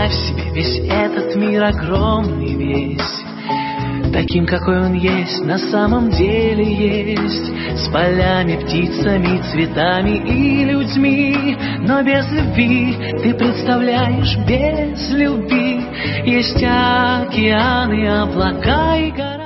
представь себе весь этот мир огромный весь, таким, какой он есть, на самом деле есть, с полями, птицами, цветами и людьми. Но без любви, ты представляешь, без любви есть океаны, облака и гора.